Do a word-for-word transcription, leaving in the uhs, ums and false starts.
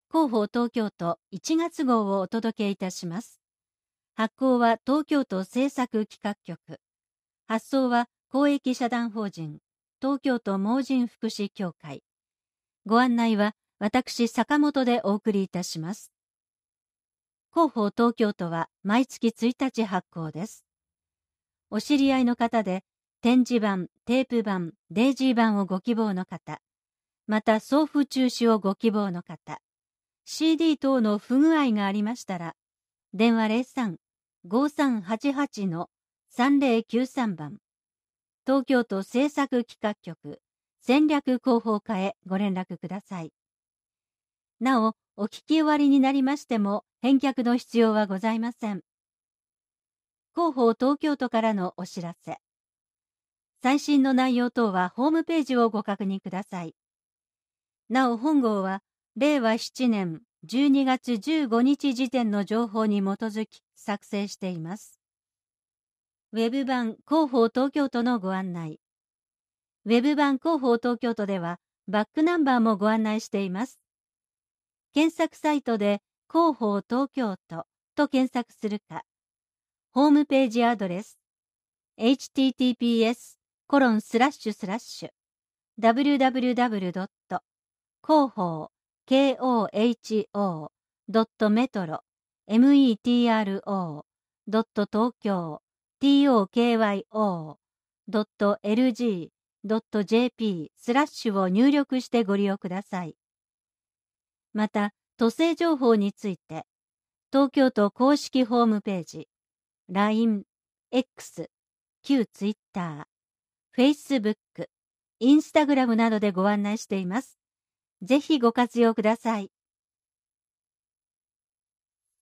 広報東京都いちがつ号をお届けいたします。発行は東京都政策企画局。発送は公益社団法人東京都盲人福祉協会。ご案内は私坂本でお送りいたします。広報東京都は毎月ついたち発行です。お知り合いの方で展示版、テープ版、デイジー版をご希望の方、また送付中止をご希望の方、シーディー 等の不具合がありましたら、電話 ゼロさん ごさんはちはち さんぜろきゅうさん 番、東京都政策企画局戦略広報課へご連絡ください。なお、お聞き終わりになりましても返却の必要はございません。広報東京都からのお知らせ。最新の内容等はホームページをご確認ください。なお、本号はれいわしちねんじゅうにがつじゅうごにち時点の情報に基づき作成しています。ウェブ版広報東京都のご案内。ウェブ版広報東京都ではバックナンバーもご案内しています。検索サイトで広報東京都と検索するか、ホームページアドレス エイチティーティーピーエスコロンスラッシュスラッシュダブリューダブリューダブリュードット広報 ケーオーエイチオー ドットメトロ メトロ ドット東京 トーキョー ドットエルジー ドットジェーピー スラッシュを入力してご利用ください。また、都政情報について、東京都公式ホームページ、ライン、X、旧 Twitter、Facebook、Instagram などでご案内しています。ぜひご活用ください。